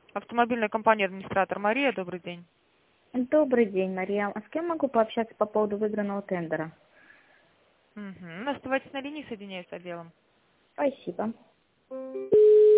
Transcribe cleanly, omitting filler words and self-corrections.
Автомобильная компания «Администратор». Мария, добрый день. Добрый день, Мария. А с кем могу пообщаться по поводу выигранного тендера? Угу. Оставайтесь на линии, соединяюсь с отделом. Спасибо.